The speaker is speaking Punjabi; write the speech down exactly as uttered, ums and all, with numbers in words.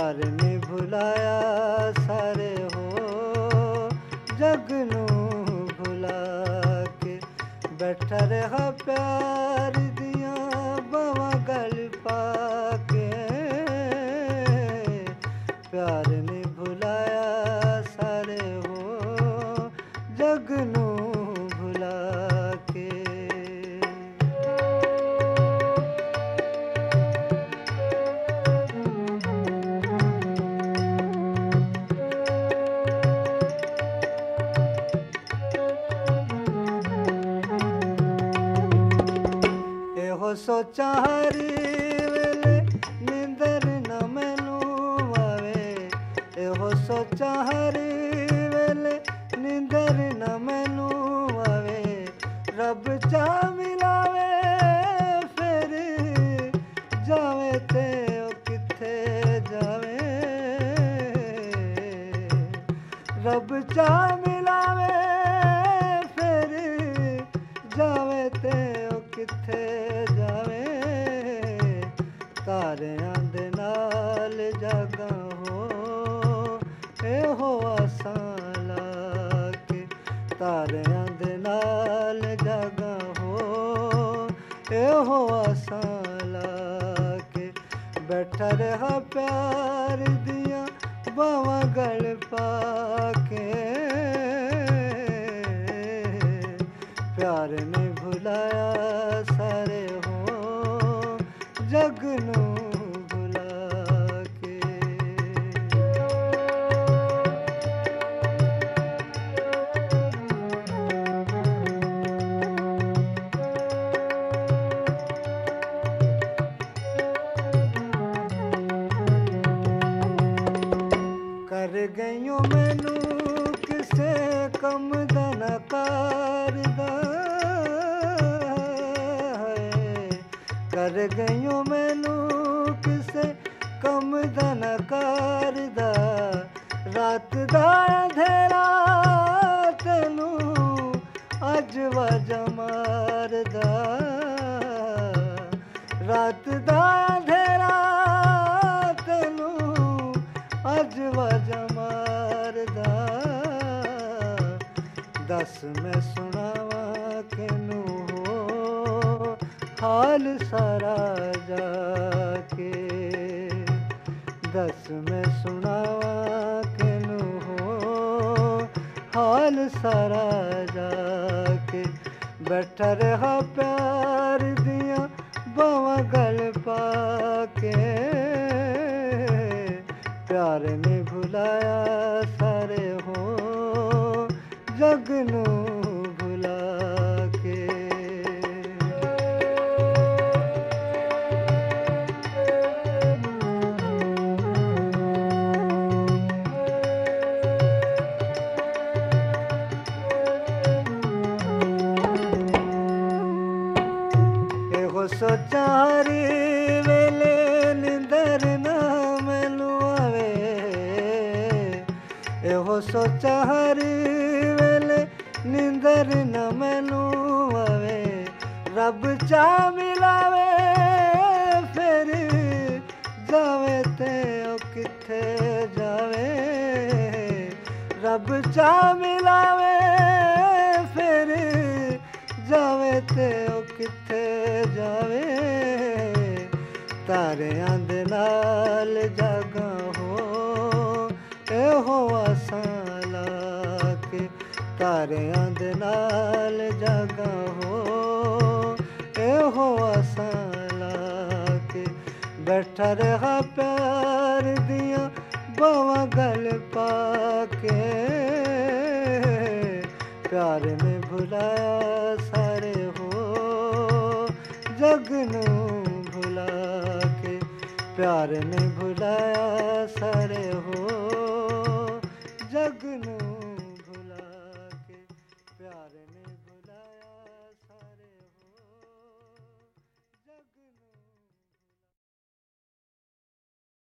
ਪਿਆਰ ਨੇ ਭੁਲਾਇਆ ਸਾਰੇ ਹੋ ਜਗ ਨੂੰ ਭੁਲਾ ਕੇ। ਬੈਠਾ ਰਿਹਾ ਪਿਆਰ ਦੀਆਂ ਬਾਵਾਂ ਗਲ ਪਾ ਕੇ। ਪਿਆਰ ਨੇ ਭੁਲਾਇਆ ਸਾਰੇ ਹੋ ਜਗ ਨੂੰ ਭੁਲਾ ਕੇ। ਸੋਚਾਂ ਹਰ ਵੇਲੇ ਨੀਂਦਰ ਨਾ ਮੈਨੂੰ ਆਵੇ। ਇਹੋ ਸੋਚਾਂ ਹਰ ਵੇਲੇ ਨੀਂਦਰ ਨਾ ਮੈਨੂੰ ਆਵੇ। ਰੱਬ ਚਾਹ ਮਿਲਾਵੇ ਫਿਰ ਜਾਵੇ ਤੇ ਉਹ ਕਿੱਥੇ ਜਾਵੇ। ਰੱਬ ਚਾਹ ਮਿਲਾਵੇ ਫਿਰ ਜਾਵੇ ਤੇ ਉਹ ਕਿੱਥੇ ਜਾਵੇ। ਤਾਰਿਆਂ ਦੇ ਨਾਲ ਜਾਗਾ ਹੋ ਇਹੋ ਆਸਾਂ ਲਾ ਕੇ। ਤਾਰਿਆਂ ਦੇ ਨਾਲ ਜਾਗਾ ਹੋ ਇਹੋ ਆਸਾਂ ਲਾ ਕੇ। ਬੈਠਾ ਰਿਹਾ ਪਿਆਰ ਦੀਆਂ ਬਾਵਾਂ ਗਲ ਪਾ ਕੇ। ਪਿਆਰ ਨੇ ਭੁਲਾਇਆ ਸਾਰੇ ਹੋ ਜਗ ਨੂੰ ਭੁਲਾ ਕੇ। ਕਰ ਗਈਓ ਮੈਨੂੰ ਕਿਸੇ ਕੰਮ ਦਾ ਨਾ ਕਰਦਾ। ਕਰ ਗਈਓ ਮੈਨੂੰ ਕਿਸੇ ਕੰਮ ਦਾ ਨਾ ਕਰਦਾ। ਰਾਤ ਦਾ ਅੰਧੇਰਾ ਤੈਨੂੰ ਅੱਜ ਵਾਜਾ ਮਾਰਦਾ। ਰਾਤ ਦਾ ਅੰਧੇਰਾ ਤੈਨੂੰ ਅੱਜ ਵਾਜਾ ਮਾਰਦਾ। ਦੱਸ ਮੈਂ ਸੁਣਾਵਾਂ ਕਿਨੂੰ ਹੋ ਹਾਲ ਸਾਰਾ ਜਾ ਕੇ। ਦੱਸ ਮੈਂ ਸੁਣਾਵਾਂ ਕਿਨੂੰ ਹੋ ਹਾਲ ਸਾਰਾ ਜਾ ਕੇ। ਬੈਠਾ ਰਿਹਾ ਪਿਆਰ ਦੀਆਂ ਬਾਵਾਂ ਗਲ ਪਾ ਕੇ। ਪਿਆਰ ਨੇ ਭੁਲਾਇਆ ਸਾਰੇ ਹੋ ਜਗ ਨੂੰ ਭੁਲਾ ਕੇ। ਇਹੋ ਸੋਚਾਂ ਹਰ ਵੇਲੇ ਨੀਂਦਰ ਨਾ ਮੈਨੂੰ ਆਵੇ। ਇਹੋ ਸੋਚਾਂ ਹਰ ਵੇਲੇ ਨੀਂਦਰ ਨਾ ਮੈਨੂੰ ਆਵੇ। ਰੱਬ ਚਾਹ ਮਿਲਾਵੇ ਫਿਰ ਜਾਵੇ ਤੇ ਉਹ ਕਿੱਥੇ ਜਾਵੇ। ਰੱਬ ਚਾਹ ਮਿਲਾਵੇ ਫਿਰ ਜਾਵੇ ਤੇ ਉਹ ਕਿੱਥੇ ਜਾਵੇ। ਤਾਰਿਆਂ ਦੇ ਨਾਲ ਜਾਗਾ ਹੋ ਇਹੋ ਆਸਾਂ ਲਾ ਕੇ। ਤਾਰਿਆਂ ਦੇ ਨਾਲ ਜਾਗਾ ਹੋ ਇਹੋ ਆਸਾਂ ਲਾ ਕੇ। ਬੈਠਾ ਰਿਹਾ ਪਿਆਰ ਦੀਆਂ ਬਾਵਾਂ ਗਲ ਪਾ ਕੇ। ਪਿਆਰ ਨੇ ਭੁਲਾਇਆ ਸਾਰੇ ਹੋ ਜਗ ਨੂੰ ਭੁਲਾ ਕੇ। ਪਿਆਰ ਨੇ ਭੁਲਾਇਆ